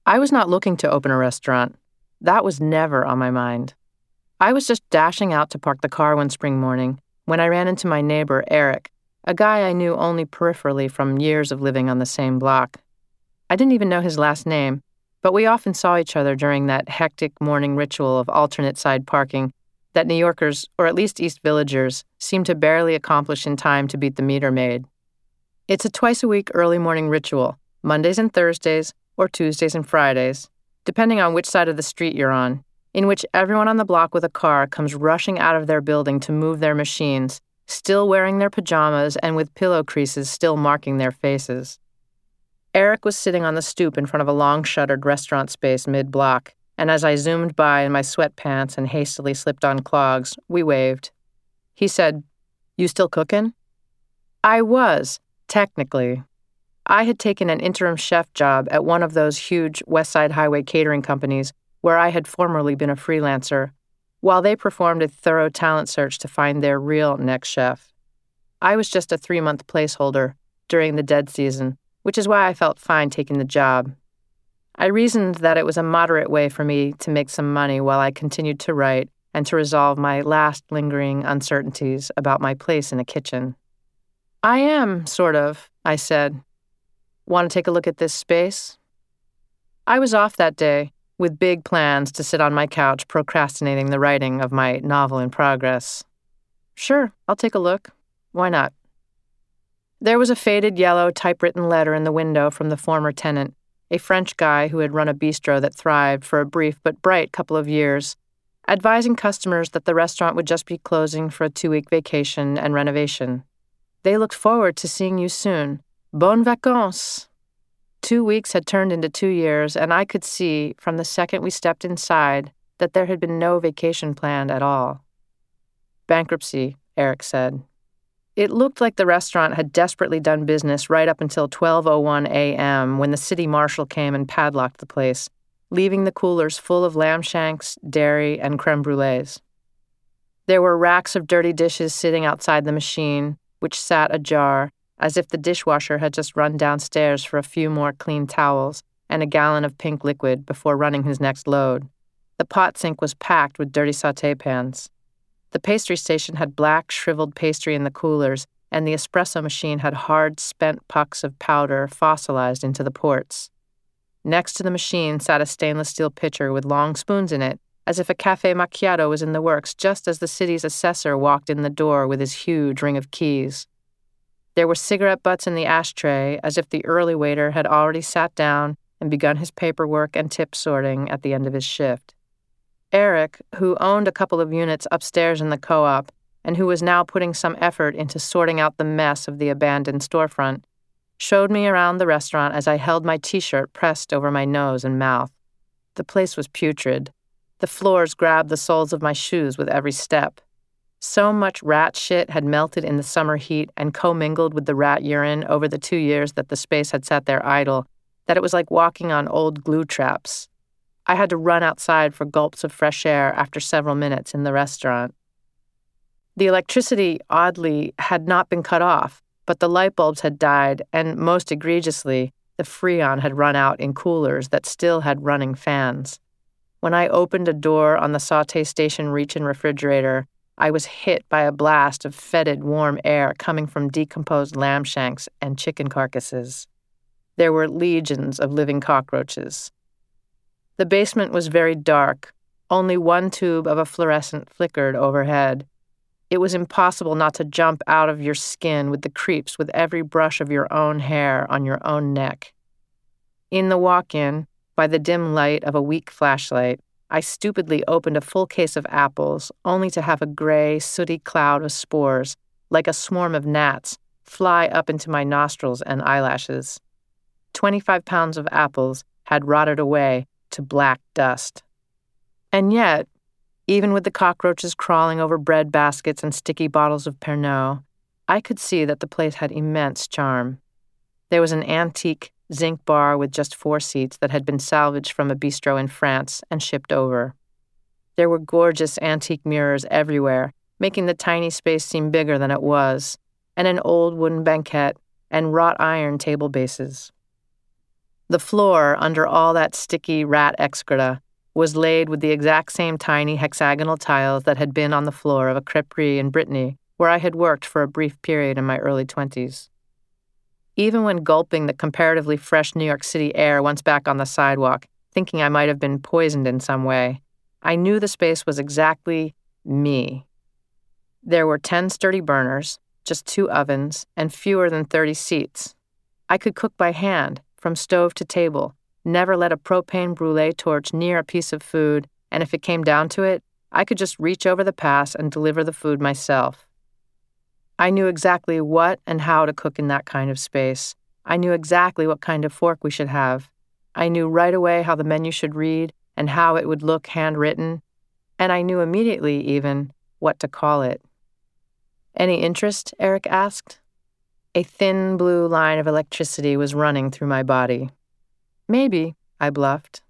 I was not looking to open a restaurant. That was never on my mind. I was just dashing out to park the car one spring morning when I ran into my neighbor, Eric, a guy I knew only peripherally from years of living on the same block. I didn't even know his last name, but we often saw each other during that hectic morning ritual of alternate side parking that New Yorkers, or at least East Villagers, seem to barely accomplish in time to beat the meter maid. It's a twice-a-week early morning ritual, Mondays and Thursdays, or Tuesdays and Fridays, depending on which side of the street you're on, in which everyone on the block with a car comes rushing out of their building to move their machines, still wearing their pajamas and with pillow creases still marking their faces. Eric was sitting on the stoop in front of a long-shuttered restaurant space mid-block, and as I zoomed by in my sweatpants and hastily slipped on clogs, we waved. He said, "You still cookin'?" I was, technically. I had taken an interim chef job at one of those huge West Side Highway catering companies where I had formerly been a freelancer, while they performed a thorough talent search to find their real next chef. I was just a 3-month placeholder during the dead season, which is why I felt fine taking the job. I reasoned that it was a moderate way for me to make some money while I continued to write and to resolve my last lingering uncertainties about my place in a kitchen. "I am, sort of," I said. "Want to take a look at this space?" I was off that day, with big plans to sit on my couch procrastinating the writing of my novel in progress. "Sure, I'll take a look. Why not?" There was a faded yellow typewritten letter in the window from the former tenant, a French guy who had run a bistro that thrived for a brief but bright couple of years, advising customers that the restaurant would just be closing for a 2-week vacation and renovation. They looked forward to seeing you soon. Bonnes vacances! 2 weeks had turned into 2 years, and I could see, from the second we stepped inside, that there had been no vacation planned at all. "Bankruptcy," Eric said. It looked like the restaurant had desperately done business right up until 12:01 a.m. when the city marshal came and padlocked the place, leaving the coolers full of lamb shanks, dairy, and creme brulees. There were racks of dirty dishes sitting outside the machine, which sat ajar, as if the dishwasher had just run downstairs for a few more clean towels and a gallon of pink liquid before running his next load. The pot sink was packed with dirty sauté pans. The pastry station had black, shriveled pastry in the coolers, and the espresso machine had hard, spent pucks of powder fossilized into the ports. Next to the machine sat a stainless steel pitcher with long spoons in it, as if a café macchiato was in the works just as the city's assessor walked in the door with his huge ring of keys. There were cigarette butts in the ashtray, as if the early waiter had already sat down and begun his paperwork and tip sorting at the end of his shift. Eric, who owned a couple of units upstairs in the co-op, and who was now putting some effort into sorting out the mess of the abandoned storefront, showed me around the restaurant as I held my T-shirt pressed over my nose and mouth. The place was putrid. The floors grabbed the soles of my shoes with every step. So much rat shit had melted in the summer heat and commingled with the rat urine over the 2 years that the space had sat there idle that it was like walking on old glue traps. I had to run outside for gulps of fresh air after several minutes in the restaurant. The electricity, oddly, had not been cut off, but the light bulbs had died, and most egregiously, the Freon had run out in coolers that still had running fans. When I opened a door on the sauté station reach-in refrigerator, I was hit by a blast of fetid, warm air coming from decomposed lamb shanks and chicken carcasses. There were legions of living cockroaches. The basement was very dark. Only one tube of a fluorescent flickered overhead. It was impossible not to jump out of your skin with the creeps with every brush of your own hair on your own neck. In the walk-in, by the dim light of a weak flashlight, I stupidly opened a full case of apples, only to have a gray, sooty cloud of spores, like a swarm of gnats, fly up into my nostrils and eyelashes. 25 pounds of apples had rotted away to black dust. And yet, even with the cockroaches crawling over bread baskets and sticky bottles of Pernod, I could see that the place had immense charm. There was an antique zinc bar with just 4 seats that had been salvaged from a bistro in France and shipped over. There were gorgeous antique mirrors everywhere, making the tiny space seem bigger than it was, and an old wooden banquette and wrought iron table bases. The floor, under all that sticky rat excreta, was laid with the exact same tiny hexagonal tiles that had been on the floor of a crêperie in Brittany, where I had worked for a brief period in my early 20s. Even when gulping the comparatively fresh New York City air once back on the sidewalk, thinking I might have been poisoned in some way, I knew the space was exactly me. There were 10 sturdy burners, just 2 ovens, and fewer than 30 seats. I could cook by hand, from stove to table, never let a propane brûlée torch near a piece of food, and if it came down to it, I could just reach over the pass and deliver the food myself. I knew exactly what and how to cook in that kind of space. I knew exactly what kind of fork we should have. I knew right away how the menu should read and how it would look handwritten, and I knew immediately, even, what to call it. "Any interest?" Eric asked. A thin blue line of electricity was running through my body. "Maybe," I bluffed.